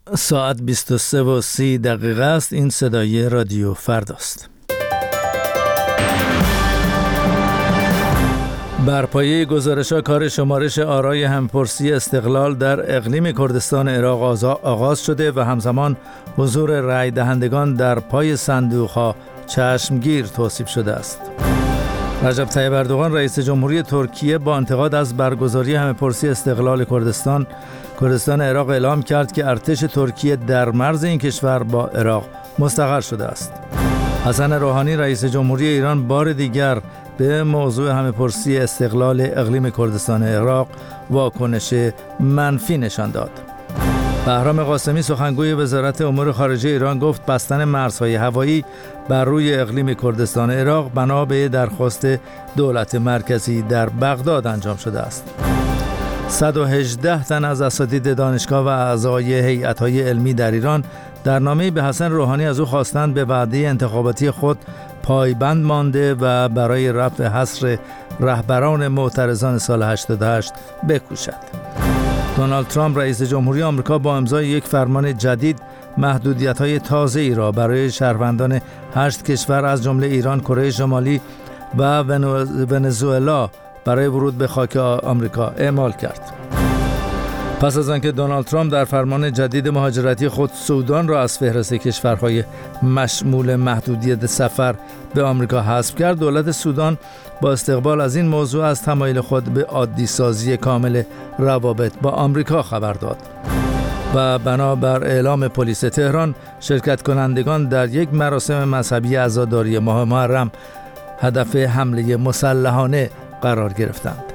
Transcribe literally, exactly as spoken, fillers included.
ساعت بیست و سه و سی دقیقه است. این صدای رادیو فرداست. بر پایه گزارش‌ها کار شمارش آرای همپرسی استقلال در اقلیم کردستان عراق آغاز شده و همزمان حضور رای دهندگان در پای صندوق‌ها چشمگیر توصیف شده است. رجب طیب اردوغان رئیس جمهوری ترکیه با انتقاد از برگزاری همپرسی استقلال کردستان کردستان عراق اعلام کرد که ارتش ترکیه در مرز این کشور با عراق مستقر شده است. حسن روحانی رئیس جمهوری ایران بار دیگر به موضوع همپرسی استقلال اقلیم کردستان عراق واکنش منفی نشان داد. بهرام قاسمی سخنگوی وزارت امور خارجه ایران گفت بستن مرزهای هوایی بر روی اقلیم کردستان عراق بنا به درخواست دولت مرکزی در بغداد انجام شده است. صد و هجده تن از اساتید دانشگاه و اعضای هیئت‌های علمی در ایران در نامه‌ای به حسن روحانی از او خواستند به وعده انتخاباتی خود پایبند مانده و برای رفع حصر رهبران معترضان سال هشتاد و هشت بکوشد. دونالد ترامپ رئیس جمهوری آمریکا با امضای یک فرمان جدید محدودیت‌های تازه‌ای را برای شهروندان هشت کشور از جمله ایران، کره شمالی و ونزوئلا برای ورود به خاک آمریکا اعمال کرد. پس از آنکه دونالد ترامپ در فرمان جدید مهاجرتی خود سودان را از فهرست کشورهای مشمول محدودیت سفر به آمریکا حذف کرد، دولت سودان با استقبال از این موضوع از تمایل خود به عادی سازی کامل روابط با آمریکا خبر داد و بنابر اعلام پلیس تهران شرکت کنندگان در یک مراسم مذهبی عزاداری ماه محرم هدف حمله مسلحانه قرار گرفتند.